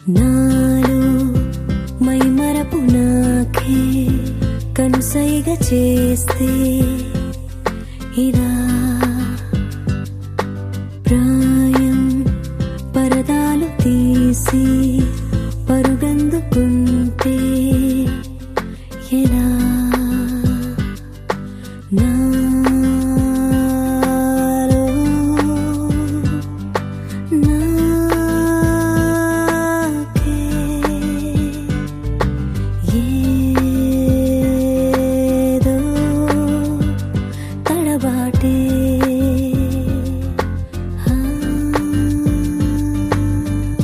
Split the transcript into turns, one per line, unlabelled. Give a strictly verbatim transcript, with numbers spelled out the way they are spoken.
నాలో మై మరపు నాకే కనుసైగ చేస్తే ఇలా ప్రాయం పరదాలు తీసి పరుగందుకుంటే ఎలా నా